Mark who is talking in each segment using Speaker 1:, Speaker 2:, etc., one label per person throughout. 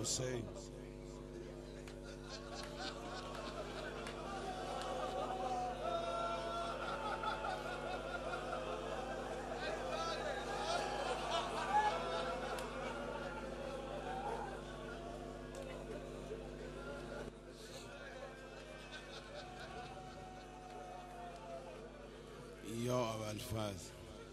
Speaker 1: حسین یا ابوالفضل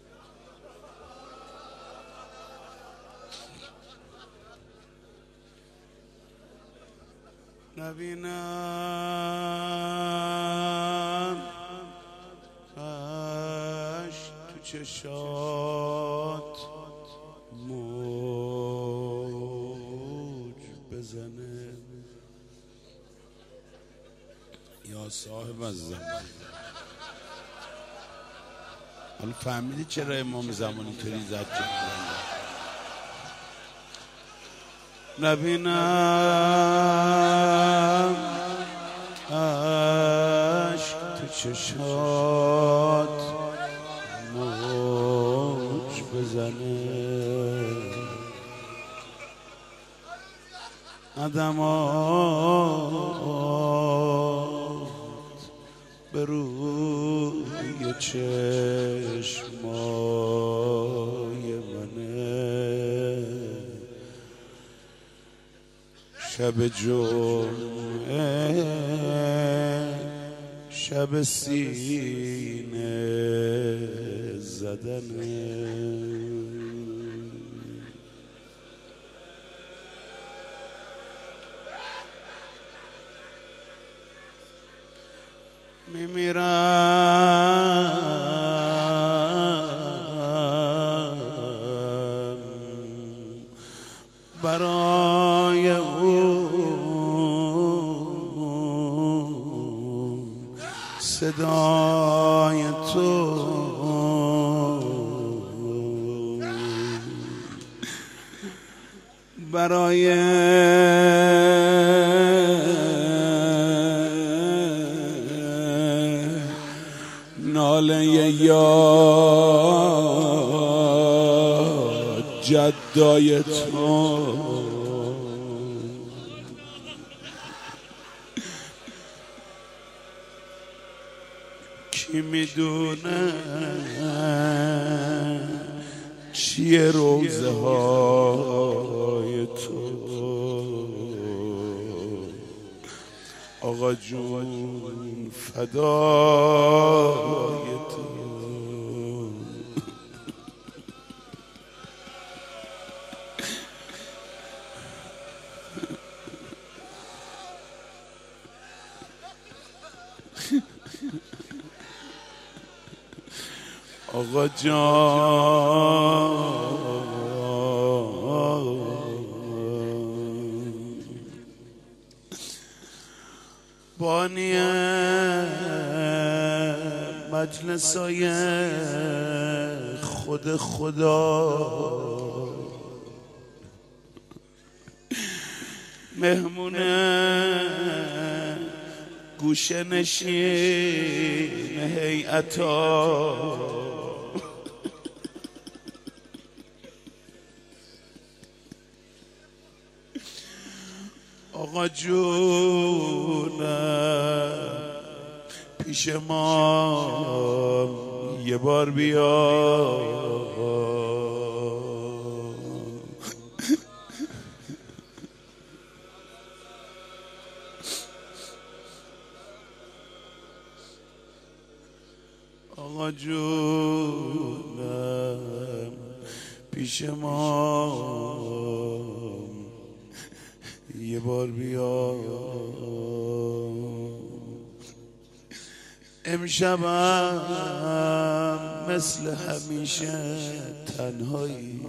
Speaker 1: نبینم اش تو چشات موج بزنه یا صاحب الزمان. حالا فهمیدی چرا امام زمان اینطوری زد نبینم عشق تو چشات موج بزنه عدمات به روی چشمای منه شب جمعه شب سینه زدنه میمیرم برای اون صدای تو برای ناله یا جدای تو کی میدونه چیه روزه های تو آقا جون فدای تو آقا جان بانی مجلسای خود خدا مهمون گوشه نشین هیئتا آقا جونم پیش ما یه بار بیا آقا جونم پیش ما یه بار بیا امشبم مثل همیشه تنهایی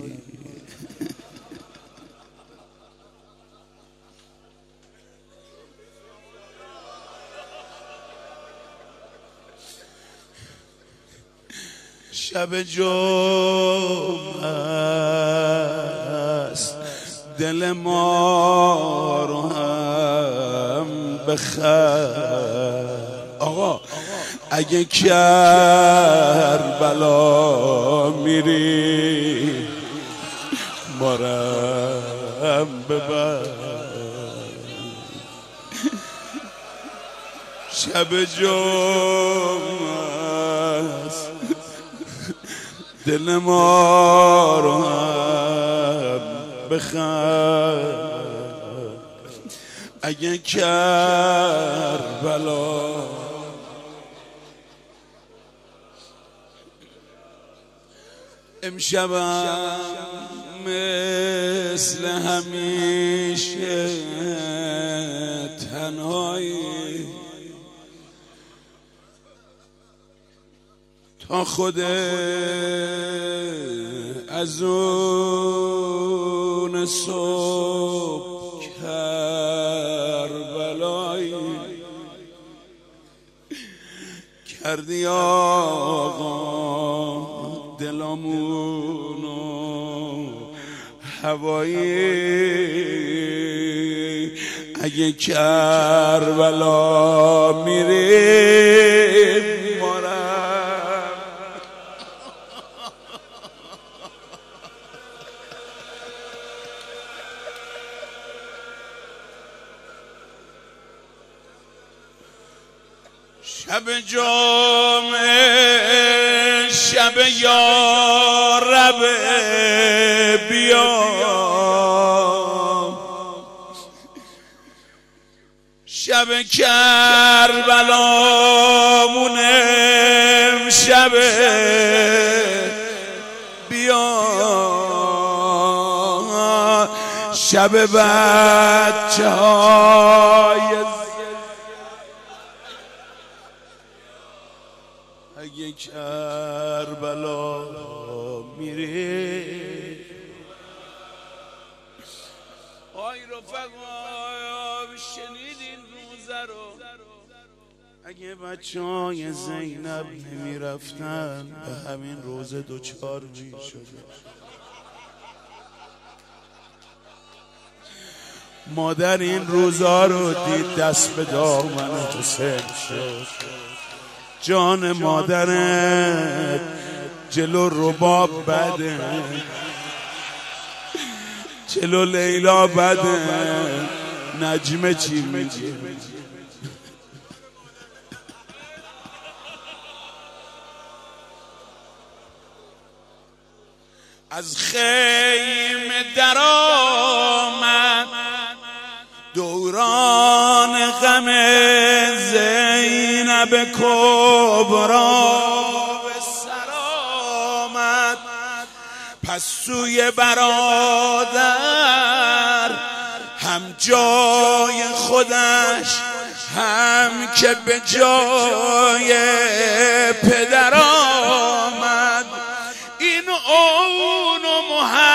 Speaker 1: شب جمعه است دل ما رو هم بخر آقا اگه کربلا میری ما رو غم ببر. شب جمعه است دل ما رو هم بخر. اگه کربلا امشبم مثل همیشه تنهایی، تا خود از اون صبح کربلایی کردی آقا دلامونو هوایی. اگه کربلا میریم شب جمعه شب یارب بیا، شب کربلامونم شب بیا، شب بچه های اگه کربلا میره. آی رفقا شنیدین روزه رو؟ اگه بچه‌های زینب نمیرفتن به همین روزه دوچار میشدن. مادر این روزا رو دید دست به دامن حسین شد. جان مادرت جلو رباب بده، جلو لیلا بده، نجمه چی میگه؟ از خیمه در آمد دوران غم زینب کبرا به سر آمد. پس سوی برادر هم جای خودش هم که به جای پدر آمد. این اون و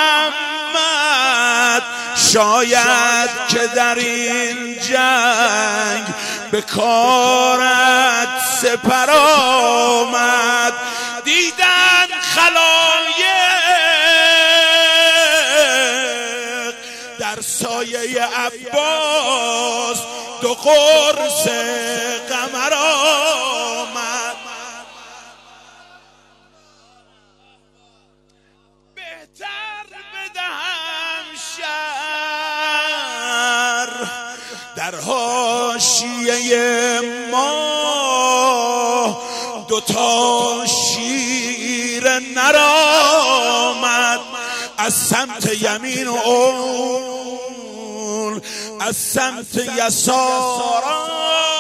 Speaker 1: محمد شاید که در این جنگ به کارت سپر آمد. دیدن خلایق در سایه عباس دو قرص قمر آمد. بهتر بدهم شر در حاشیه ما دوتا شیر نرآمد. از سمت یمین و اون از سمت یسارا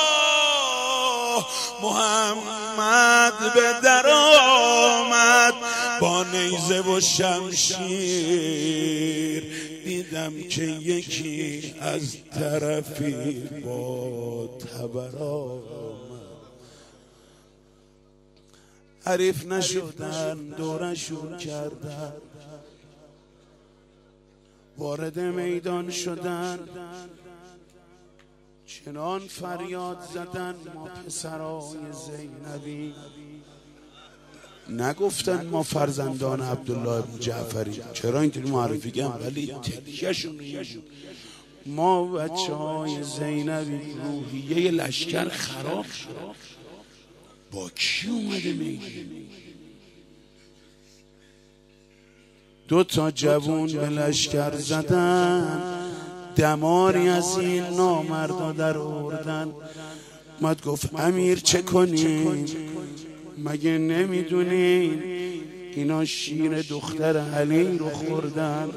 Speaker 1: محمد به در آمد با نیزه و شمشیر. دیدم که یکی از طرفی با تبر آمد. حریف نشدن دورشون کردن، وارد میدان شدن، چنان فریاد زدن ما پسرای زینبی. نگفتن ما فرزندان عبدالله بن جعفری، چرا اینطوری معرفی کردن؟ ولی تکیه‌شون ما بچه‌های زینبی. روحیه لشکر خراب شد. با کی اومده میدان؟ دو تا جوون به لشکر زدن، دماری از این نامردا در آوردن. اومد گفت امیر چه کنیم؟ مگه نمیدونین اینا شیر دختر علی رو خوردن؟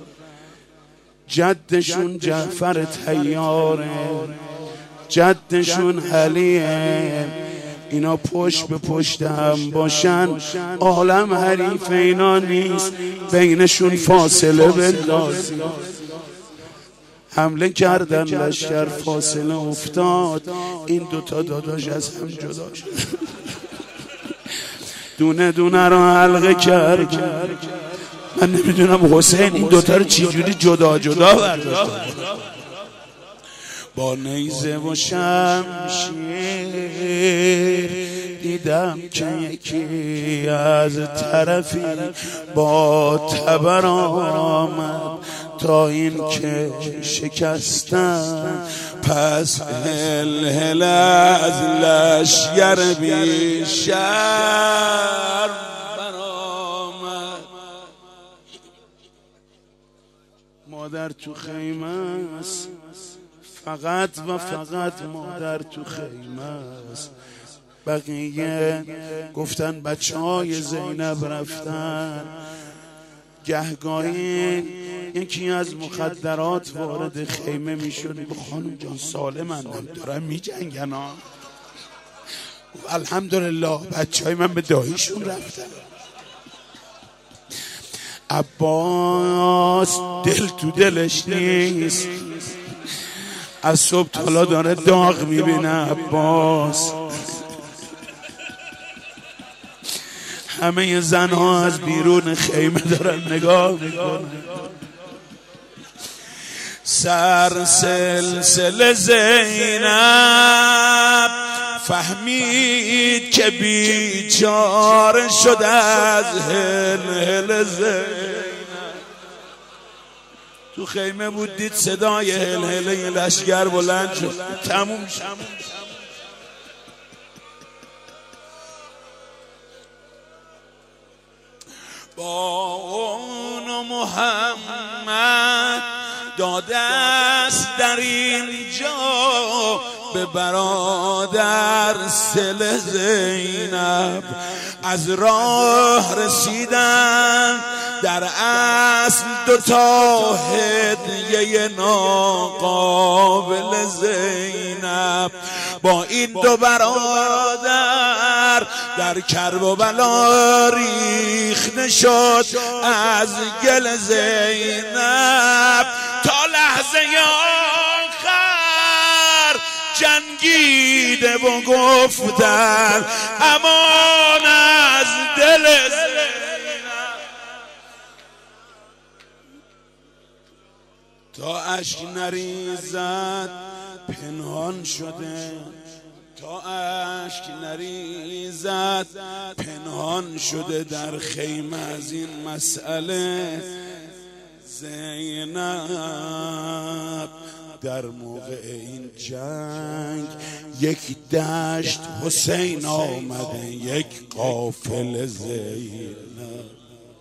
Speaker 1: جدشون جعفر طیاره، جدشون علیه، اینا پشت به پشت هم باشن عالم حریف اینا نیست، بینشون فاصله بندازی. حمله کردن لشکر، فاصله افتاد، این دوتا داداش از هم جدا شد، دونه دونه رو حلقه کرد. من نمیدونم حسین این دوتا رو چی جوری جدا جدا برداشت. با نیزه و شمشیر دیدم که یکی از طرفی با تبر آمد تا این که شکستن. پس هل از لشگر بیشتر برآمد. مادر تو خیمه است، فقط و فقط مادر تو خیمه است. بقیه گفتن بچه‌های زینب رفتن. گهگاهی یکی از مخدرات وارد خیمه میشد. خانم جان سالمن، دارن میجنگن ها. الحمدلله بچه‌های من به داییشون رفتن. عباس دل تو دلش نیست، از صبح تا حالا داره داغ میبینه. عباس همه زنها از بیرون خیمه دارن نگاه میکنن. سر سلسله زینب فهمید که بیچاره شده از هل زینب. تو خیمه بود دید صدای هل لشگر بلند شد. تموم شد. با اون محمد داده است در اینجا به برادر سل زینب. از راه رسیدن در اصل دوتا هدیه ناقابل زینب. با این دو برادر در کرب و بلا ریخته شد از گل زینب. تا لحظه آخر جنگیده و گفتن امان از دل زینب. تا اشک نریزد پنهان شده، تا اشک نریزد پنهان شده در خیمه از این مسئله. زینب در موقع این جنگ یک دشت حسین آمده، یک قافله زینب.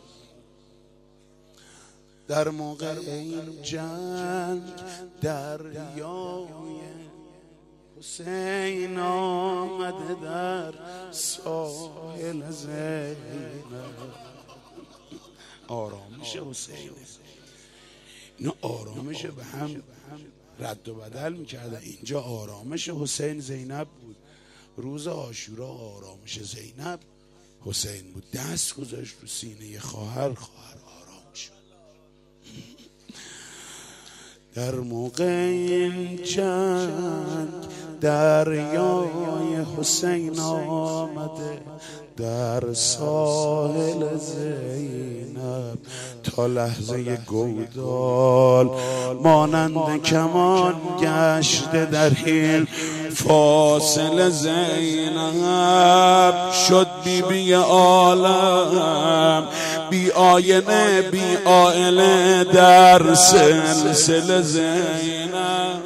Speaker 1: در موقع این جنگ دریای حسین آمده در ساحل زینب. آرامش حسین، اینا آرامش به هم رد و بدل میکردن. اینجا آرامش حسین زینب بود. روز عاشورا آرامش زینب حسین بود. دست گذاشت رو سینه خواهر، آرام شد. در موقع این جنگ دریای حسین آمده در ساحل زینب. تا لحظه گودال مانند کمان گشته در این فاصله زینب. شد بی عالم، بی آینه، بی آئله در سلسله زینب.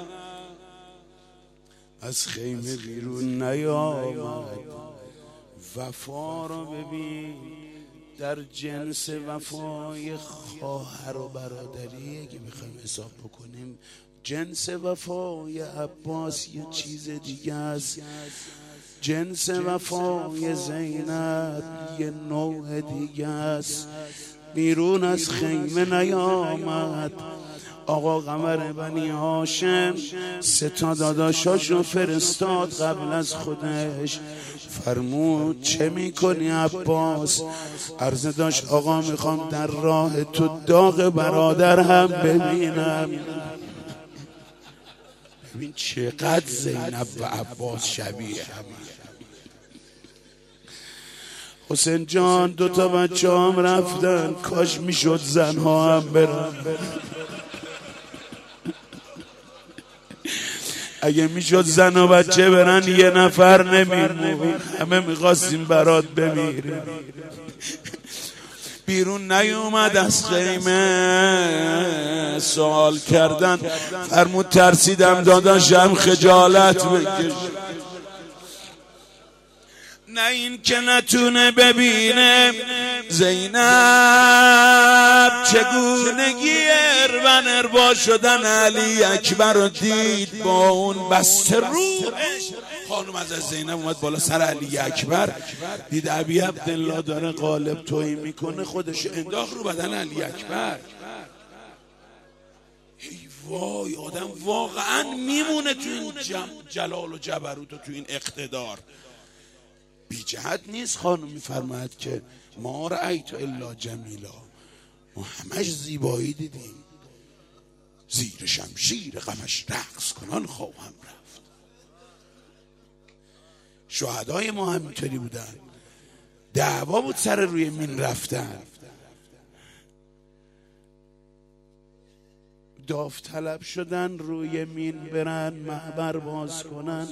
Speaker 1: از خیمه بیرون نیامد، وفا رو ببین در جنس وفای خواهر و برادری که میخوایم حساب بکنیم، جنس وفای عباس یه چیز دیگه است، جنس وفای زینب یه نوع دیگه است. بیرون از خیمه نیامد آقا قمر بنی هاشم، 3 داداشاشو فرستاد قبل از خودش. فرمود چه میکنی عباس؟ عرض داشت آقا میخوام در راه تو داغ برادر هم ببینم. ببین چقدر زینب و عباس شبیه هم. حسین جان 2 بچه هم رفتن، کاش میشد زنها هم برن. اگه میشد زن و بچه برن 1 نفر نمیمون، همه میخواستیم برات بمیریم. بیرون نیومد از خیمه، سوال کردن. فرمود ترسیدم داداشم خجالت بکش، نه این که نتونه ببینه زینب چگونگی اربا شدن علی اکبر رو دید. با اون بسته روحش خانم از زینب اومد بالا سر علی اکبر، دید ابی عبدالله داره قالب تویی میکنه، خودش انداخت رو بدن علی اکبر. ای وای، آدم واقعا میمونه تو این جلال و جبروت و تو این اقتدار. بی جهت نیست. خانم میفرماید که ما رأیت الا جمیلا، ما همش زیبایی دیدیم، زیر شمشیر غمش رقص کنان خواهم رفت. شهدای ما همینطوری بودن، دعوا بود سر روی مین رفتن، داوطلب شدن روی مین برن محبر باز کنن.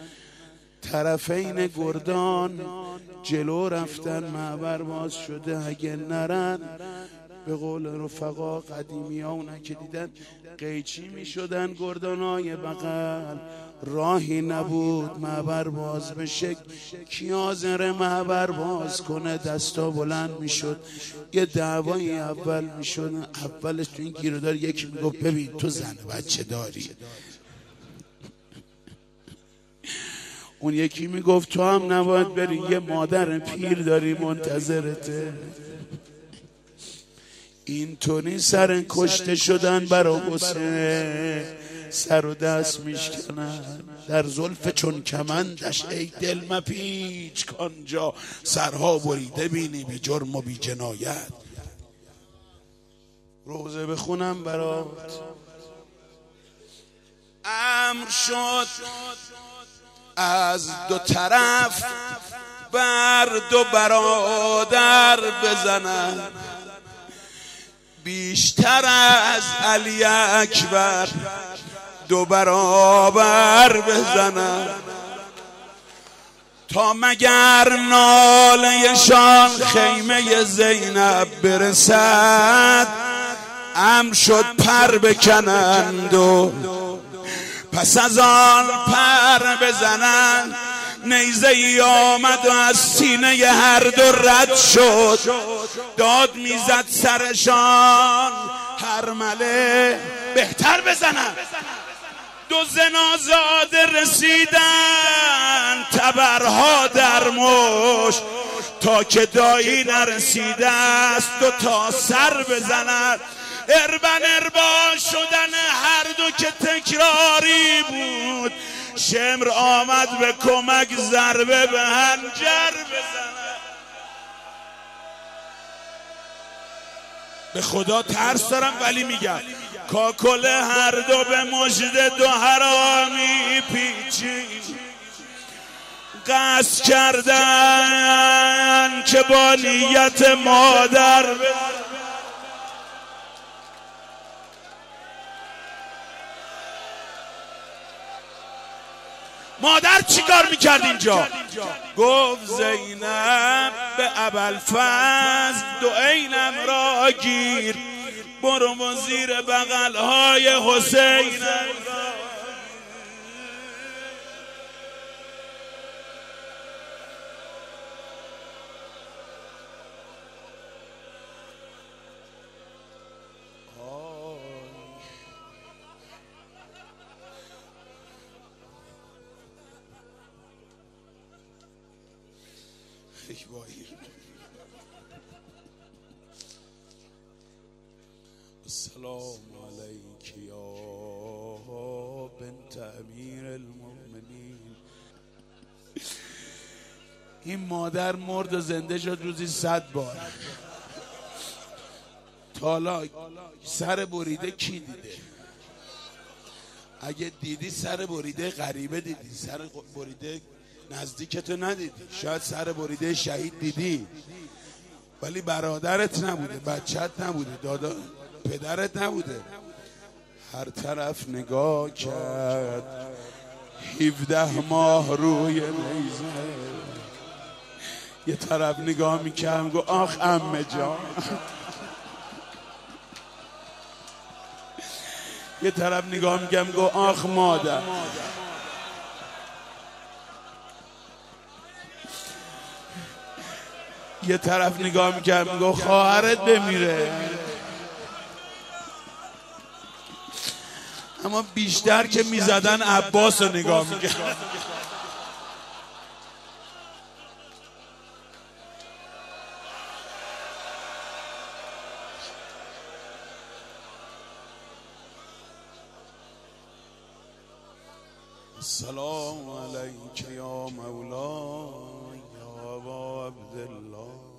Speaker 1: طرفین گردان جلو رفتن، محبر باز شده، اگه نرن به قول رفقا قدیمی ها اونه که دیدن قیچی می شدن گردانای بغل. راهی نبود محبر باز بشه، کی حاضر محبر باز کنه؟ دستا بلند می شد، یه دعوای اول می شد. اولش تو این گیرودار یکی می گفت ببین تو زن بچه داری، اون یکی میگفت تو هم نباید بری، یه مادر پیر داری منتظرته. اینطوری سر کشته شدن برا حسین، سر و دست میشکنن در زلف چون کمندش. ای دل مپیچ کانجا سرها بریده بینی بی جرم و بی جنایت. روزه بخونم برات. امر شد از 2 طرف بر 2 برادر بزنن، بیشتر از علی اکبر 2 برابر بزنن، تا مگر ناله‌شان خیمه زینب برسد. امر شد پر بکنند و پس از آن پر بزنن. نیزه ای آمد و از سینه هر 2 رد شد، داد میزد سرشان هر مله بهتر بزنن. 2 زنازاده رسیدن تبرها در مشت، تا که دایی نرسیده است 2 تا سر بزنن. اربا شدن هر 2 که تکراری بود، شمر آمد به کمک ضربه به حنجر بزنه. به خدا ترس دارم ولی میگم کاکل هر 2 به مژده 2 حرامی پیچی قصد کردن که با نیت مادر مادر چی کار میکرد اینجا؟ گفت زینب به ابوالفضل 2 عینم را گیر، برو و زیر بغلهای حسین. ای وای. السلام علیک یا بنت امیر المؤمنین. این مادر مرد و زنده شد روزی 100 بار. تالا سر بریده کی دیده؟ اگه دیدی سر بریده غریبه دیدی، سر بریده نزدیکتو ندیدی. شاید سر بریده شهید دیدی ولی برادرت نبوده، بچت نبوده، دادا پدرت نبوده. هر طرف نگاه کرد 17 ماه روی نیزه. یه طرف نگاه میکردم گو آخ عمه جان، یه طرف نگاه میکردم گو آخ مادر. یه طرف نگاه میکردم گو خواهرت بمیره. اما بیشتر که میزدن عباس رو نگاه میکرد. السلام علیک یا مولا یا ابا عبدالله.